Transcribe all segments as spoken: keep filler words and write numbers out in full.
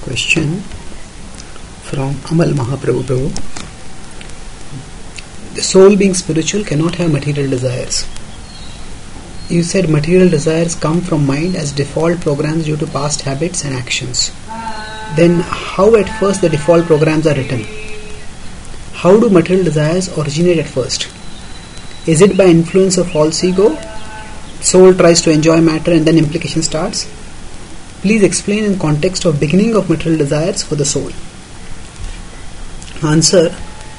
Question from Amal Mahaprabhu Prabhu. The soul being spiritual cannot have material desires. You said material desires come from mind as default programs due to past habits and actions. Then how at first the default programs are written? How do material desires originate at first? Is it by influence of false ego? Soul tries to enjoy matter and then implication starts? Please explain in context of beginning of material desires for the soul. Answer.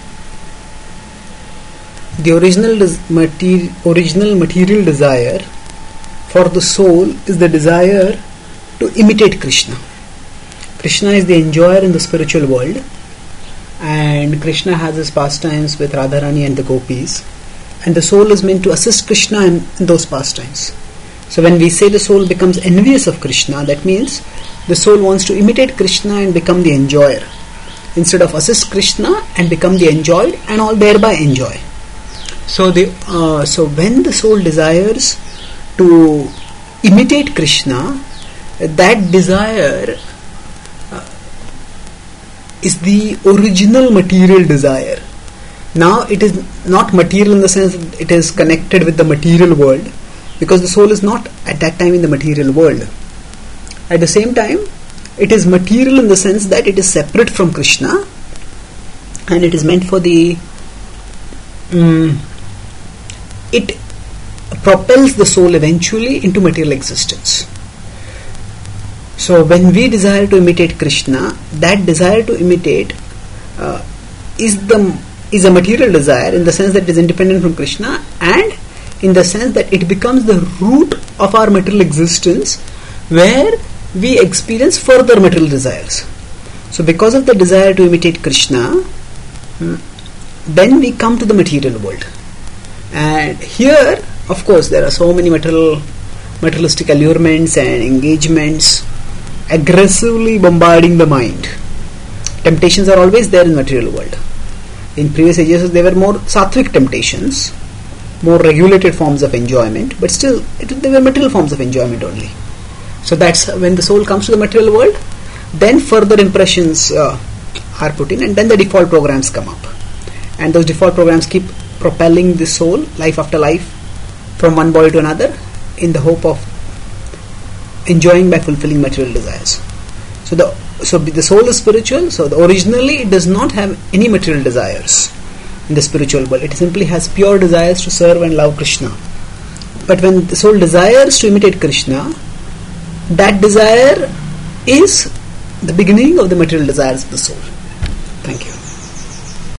The original, des- mater- original material desire for the soul is the desire to imitate Krishna. Krishna is the enjoyer in the spiritual world, and Krishna has his pastimes with Radharani and the gopis, and the soul is meant to assist Krishna in, in those pastimes. So when we say the soul becomes envious of Krishna, that means the soul wants to imitate Krishna and become the enjoyer, instead of assist Krishna and become the enjoyed and all thereby enjoy. So the uh, so when the soul desires to imitate Krishna, that desire uh, is the original material desire. Now it is not material in the sense that it is connected with the material world, because the soul is not at that time in the material world. At the same time, it is material in the sense that it is separate from Krishna, and it is meant for the um, it propels the soul eventually into material existence. So when we desire to imitate Krishna, that desire to imitate uh, is the is a material desire in the sense that it is independent from Krishna, and in the sense that it becomes the root of our material existence, where we experience further material desires. So because of the desire to imitate Krishna, then we come to the material world. And here, of course, there are so many material, materialistic allurements and engagements aggressively bombarding the mind. Temptations are always there in the material world. In previous ages, there were more sattvic temptations, more regulated forms of enjoyment, but still, it, they were material forms of enjoyment only. So that's when the soul comes to the material world, then further impressions uh, are put in, and then the default programs come up. And those default programs keep propelling the soul, life after life, from one body to another, in the hope of enjoying by fulfilling material desires. So the so the soul is spiritual, so the originally it does not have any material desires in the spiritual world. It simply has pure desires to serve and love Krishna. But when the soul desires to imitate Krishna, that desire is the beginning of the material desires of the soul. Thank you.